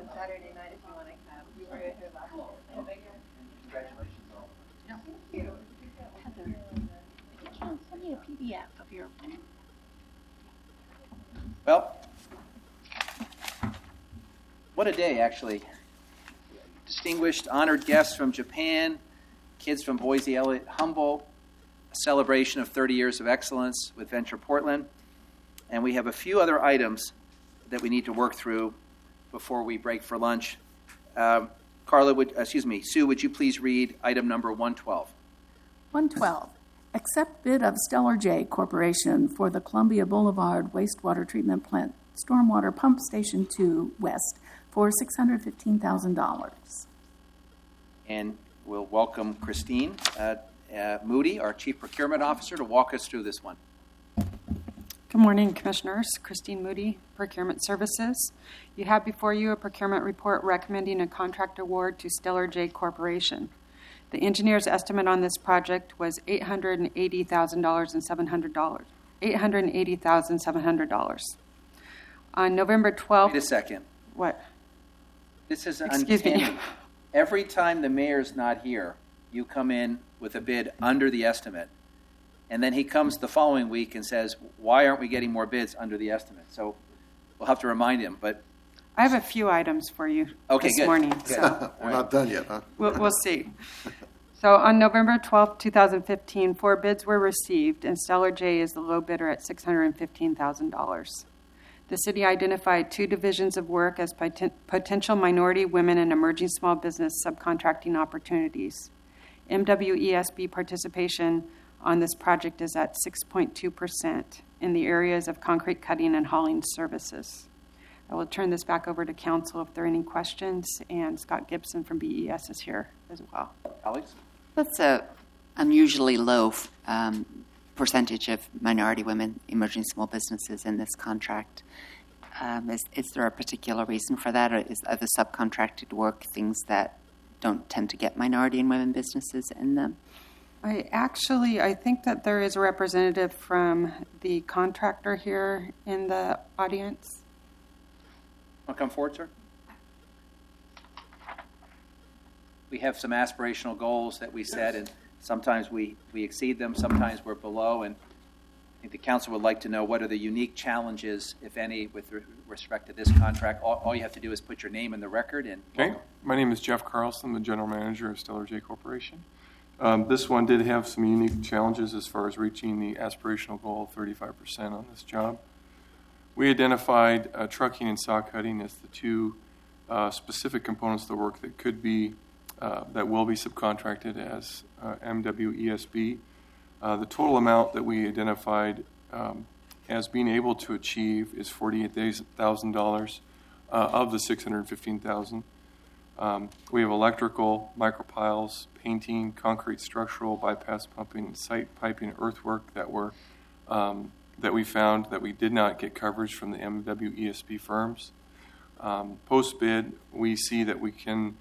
Saturday night if you want to come. We were here last night. Congratulations all. Thank you. Heather, if you can, send me a PDF of your. Well, what a day, actually. Distinguished, honored guests from Japan, kids from Boise Elliott Humboldt, a celebration of 30 years of excellence with Venture Portland, and we have a few other items that we need to work through before we break for lunch. Sue, would you please read item number 112? 112. Accept bid of Stellar J Corporation for the Columbia Boulevard Wastewater Treatment Plant Stormwater Pump Station 2 West for $615,000. And we'll welcome Christine Moody, our Chief Procurement Officer, to walk us through this one. Good morning, Commissioners. Christine Moody, Procurement Services. You have before you a procurement report recommending a contract award to Stellar J Corporation. The engineer's estimate on this project was $880,700. $880,700. On November 12th. Wait a second. What? This is Excuse uncanny. me. Every time the mayor's not here, you come in with a bid under the estimate. And then he comes the following week and says, why aren't we getting more bids under the estimate? So we'll have to remind him. But I have a few items for you this good. morning. Good. So We're not done yet, huh? we'll see. So on November 12th, 2015, 4 bids were received, and Stellar J is the low bidder at $615,000. The city identified 2 divisions of work as potential minority, women, and emerging small business subcontracting opportunities. MWESB participation on this project is at 6.2% in the areas of concrete cutting and hauling services. I will turn this back over to council if there are any questions, and Scott Gibson from BES is here as well. Alex? That's a unusually low percentage of minority women, emerging small businesses in this contract. Is there a particular reason for that, or are the subcontracted work things that don't tend to get minority and women businesses in them? I think that there is a representative from the contractor here in the audience. Want to come forward, sir? We have some aspirational goals that we set, and sometimes we exceed them, sometimes we're below, and I think the council would like to know what are the unique challenges, if any, with respect to this contract. All you have to do is put your name in the record. And okay. My name is Jeff Carlson, the general manager of Stellar J Corporation. This one did have some unique challenges as far as reaching the aspirational goal of 35% on this job. We identified trucking and saw cutting as the 2 specific components of the work that could be that will be subcontracted as MWESB. The total amount that we identified as being able to achieve is $48,000 of the $615,000. We have electrical, micropiles, painting, concrete structural, bypass pumping, and site piping, earthwork that were that we found that we did not get coverage from the MWESB firms. Post-bid, we see that we can,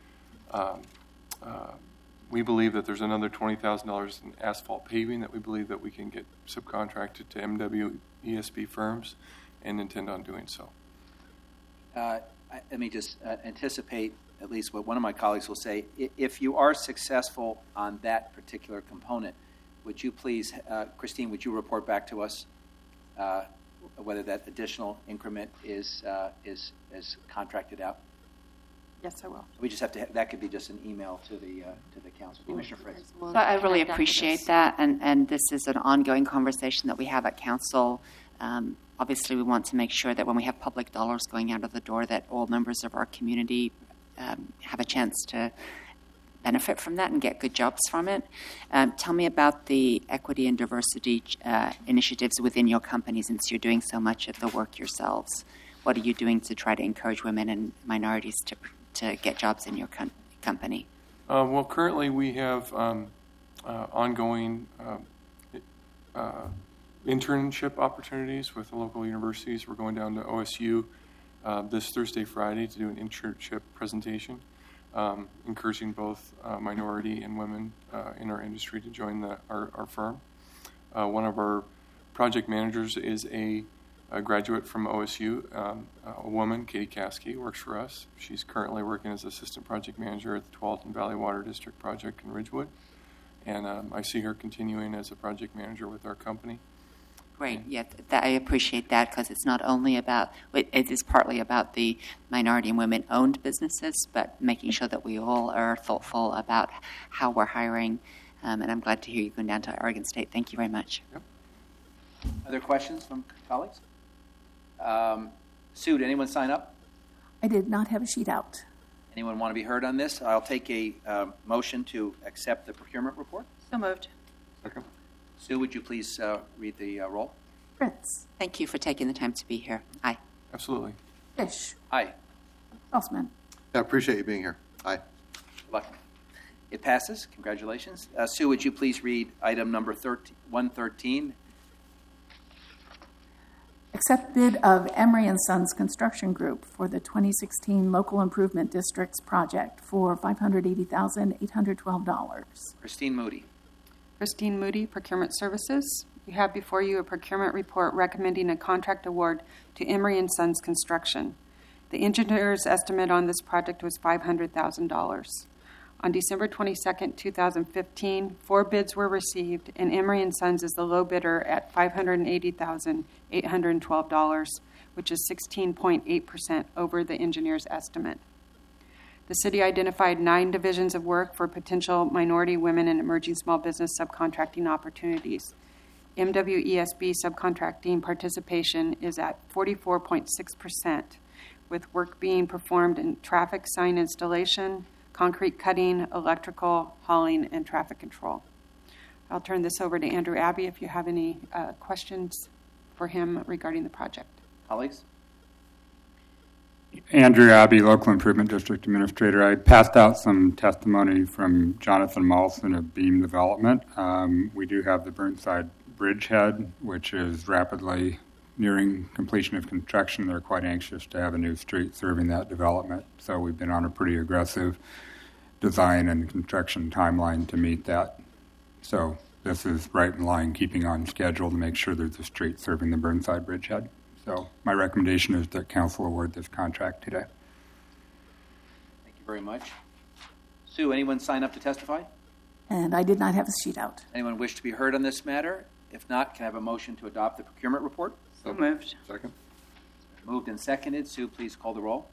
we believe that there's another $20,000 in asphalt paving that we believe that we can get subcontracted to MWESB firms and intend on doing so. Let me just anticipate at least what one of my colleagues will say. If you are successful on that particular component, would you please, Christine, would you report back to us whether that additional increment is contracted out? Yes, I will. We just have to. That could be just an email to the council. Commissioner Fritz. So I really appreciate that, and this is an ongoing conversation that we have at council. Obviously, we want to make sure that when we have public dollars going out of the door, that all members of our community have a chance to benefit from that and get good jobs from it. Tell me about the equity and diversity initiatives within your company, since you're doing so much of the work yourselves. What are you doing to try to encourage women and minorities to get jobs in your company? Well, currently we have ongoing internship opportunities with the local universities. We're going down to OSU this Thursday, Friday to do an internship presentation, encouraging both minority and women in our industry to join our firm. One of our project managers is a a graduate from OSU, a woman, Katie Caskey, works for us. She's currently working as Assistant Project Manager at the Tualatin Valley Water District project in Ridgewood. And I see her continuing as a project manager with our company. Great. Yeah, I appreciate that because it's not only about, it is partly about the minority and women-owned businesses, but making sure that we all are thoughtful about how we're hiring. And I'm glad to hear you going down to Oregon State. Thank you very much. Yep. Other questions from colleagues? Sue, did anyone sign up? I did not have a sheet out. Anyone want to be heard on this? I'll take a motion to accept the procurement report. So moved. Second. Sue, would you please read the roll? Fritz. Thank you for taking the time to be here. Aye. Absolutely. Fish. Aye. Salzman. I appreciate you being here. Aye. Good luck. It passes. Congratulations. Sue, would you please read item number 113? Accept bid of Emery & Sons Construction Group for the 2016 Local Improvement Districts project for $580,812. Christine Moody. Christine Moody, Procurement Services. You have before you a procurement report recommending a contract award to Emery & Sons Construction. The engineer's estimate on this project was $500,000. On December 22, 2015, 4 bids were received, and Emery & Sons is the low bidder at $580,812, which is 16.8% over the engineer's estimate. The city identified 9 divisions of work for potential minority, women, and emerging small business subcontracting opportunities. MWESB subcontracting participation is at 44.6%, with work being performed in traffic sign installation, concrete cutting, electrical, hauling, and traffic control. I'll turn this over to Andrew Abbey if you have any questions for him regarding the project. Colleagues? Andrew Abbey, Local Improvement District Administrator. I passed out some testimony from Jonathan Malson of Beam Development. We do have the Burnside Bridgehead, which is rapidly nearing completion of construction. They're quite anxious to have a new street serving that development. So we've been on a pretty aggressive design and construction timeline to meet that. So this is right in line, keeping on schedule to make sure there's a street serving the Burnside Bridgehead. So my recommendation is that council award this contract today. Thank you very much. Sue, anyone sign up to testify? And I did not have a sheet out. Anyone wish to be heard on this matter? If not, can I have a motion to adopt the procurement report? So moved. Second. Moved and seconded. Sue, please call the roll.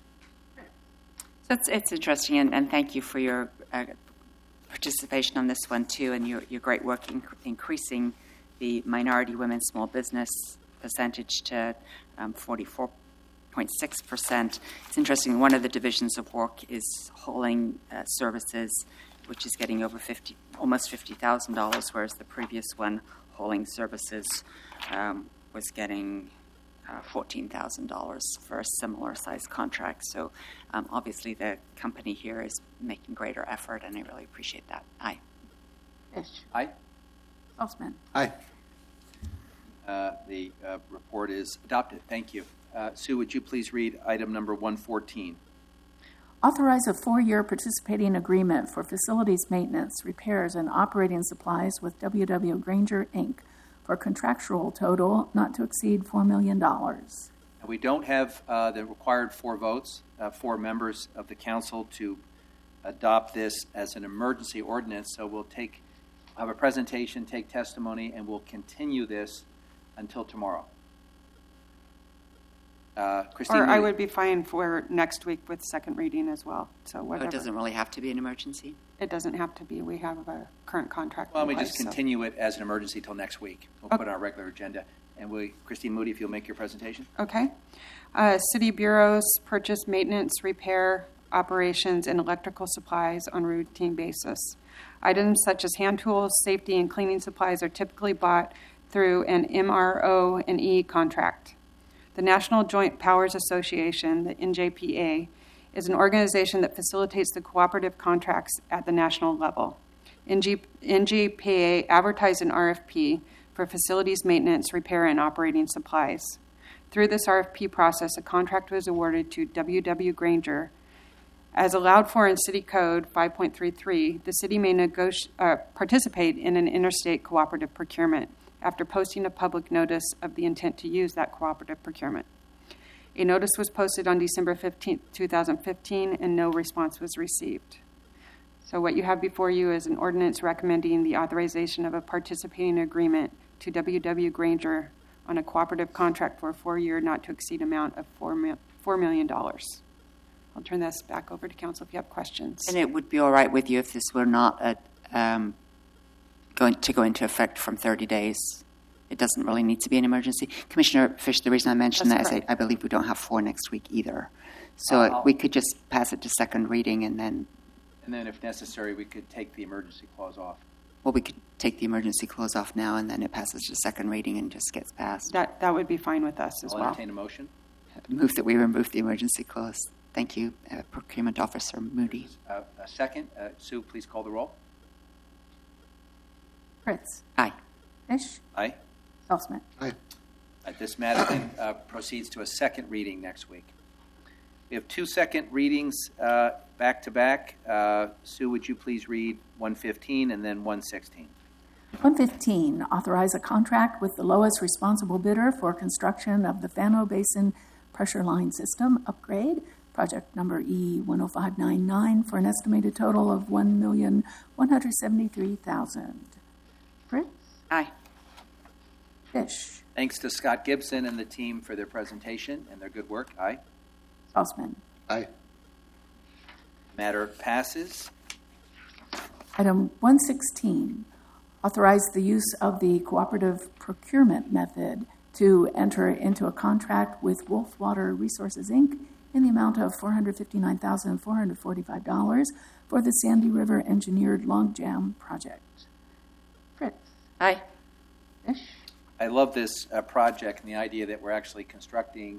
So it's interesting, and thank you for your participation on this one, too, and your great work increasing the minority women small business percentage to 44.6%. It's interesting, one of the divisions of work is hauling services, which is getting over almost $50,000, whereas the previous one, hauling services, was getting $14,000 for a similar size contract. So obviously the company here is making greater effort, and I really appreciate that. Aye. Fish. Aye. Salzman. Aye. The report is adopted. Thank you. Sue, would you please read item number 114? Authorize a 4-year participating agreement for facilities maintenance, repairs, and operating supplies with W.W. Granger, Inc. for contractual total not to exceed $4 million. We don't have the required 4 votes, 4 members of the council to adopt this as an emergency ordinance. So we'll have a presentation, take testimony, and we'll continue this until tomorrow. Christine, Or I would be fine for next week with second reading as well. So whatever. It doesn't really have to be an emergency. It doesn't have to be. We have a current contract. Well, in we place, just so- continue it as an emergency till next week. We'll put it on our regular agenda. And Christine Moody, if you'll make your presentation. Okay. City bureaus purchase maintenance, repair, operations, and electrical supplies on a routine basis. Items such as hand tools, safety, and cleaning supplies are typically bought through an MRO&E contract. The National Joint Powers Association, the NJPA, is an organization that facilitates the cooperative contracts at the national level. NJPA advertised an RFP for facilities maintenance, repair, and operating supplies. Through this RFP process, a contract was awarded to W.W. Granger. As allowed for in City Code 5.33, the city may participate in an interstate cooperative procurement after posting a public notice of the intent to use that cooperative procurement. A notice was posted on December 15, 2015, and no response was received. So what you have before you is an ordinance recommending the authorization of a participating agreement to W.W. Granger on a cooperative contract for a 4-year not to exceed amount of $4 million. I'll turn this back over to council if you have questions. And it would be all right with you if this were not going to go into effect from 30 days. It doesn't really need to be an emergency. Commissioner Fish, the reason I mentioned That's that is I believe we don't have 4 next week either. So we could just pass it to second reading and then, if necessary, we could take the emergency clause off. well, we could take the emergency clause off now and then it passes to second reading and just gets passed. That would be fine with us as I'll well. entertain a motion. Move that we remove the emergency clause. Thank you, Procurement Officer Moody. A second. Sue, please call the roll. Fritz. Aye. Fish. Aye. Salzman. Aye. This matter then proceeds to a second reading next week. We have 2 second readings back to back. Sue, would you please read 115 and then 116? 115, authorize a contract with the lowest responsible bidder for construction of the Fano Basin Pressure Line System upgrade, project number E10599, for an estimated total of $1,173,000. Fritz. Aye. Fish. Thanks to Scott Gibson and the team for their presentation and their good work. Aye. Salzman. Aye. Matter passes. Item 116, authorize the use of the cooperative procurement method to enter into a contract with Wolf Water Resources, Inc. in the amount of $459,445 for the Sandy River Engineered Logjam Project. Fritz. Aye. Fish. I love this project and the idea that we're actually constructing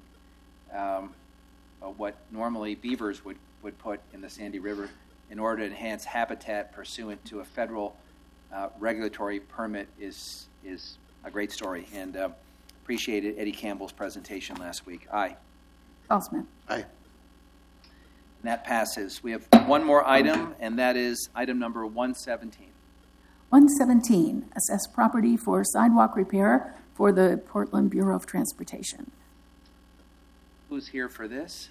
what normally beavers would put in the Sandy River in order to enhance habitat pursuant to a federal regulatory permit is a great story, and appreciated Eddie Campbell's presentation last week. Aye. Salzman. Aye. And that passes. We have one more item, and that is item number 117. 117, assess property for sidewalk repair for the Portland Bureau of Transportation. Who's here for this?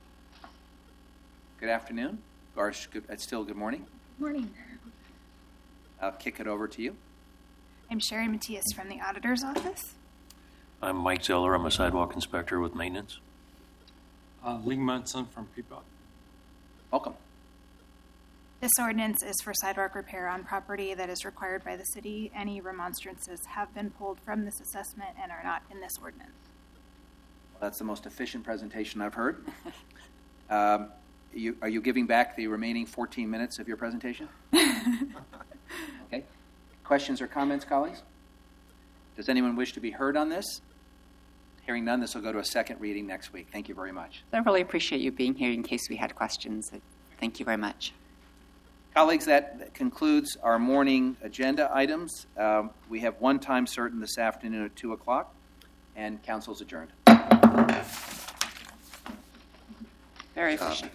Good afternoon. Or still good morning. Morning. I'll kick it over to you. I'm Sherry Matias from the Auditor's Office. I'm Mike Zeller. I'm a sidewalk inspector with maintenance. Lee Munson from Peapod. Welcome. This ordinance is for sidewalk repair on property that is required by the city. Any remonstrances have been pulled from this assessment and are not in this ordinance. Well, that's the most efficient presentation I've heard. Are you giving back the remaining 14 minutes of your presentation? Okay. Questions or comments, colleagues? Does anyone wish to be heard on this? Hearing none, this will go to a second reading next week. Thank you very much. I really appreciate you being here in case we had questions. Thank you very much. Colleagues, that concludes our morning agenda items. We have one time certain this afternoon at 2 o'clock, and council's adjourned. Very efficient.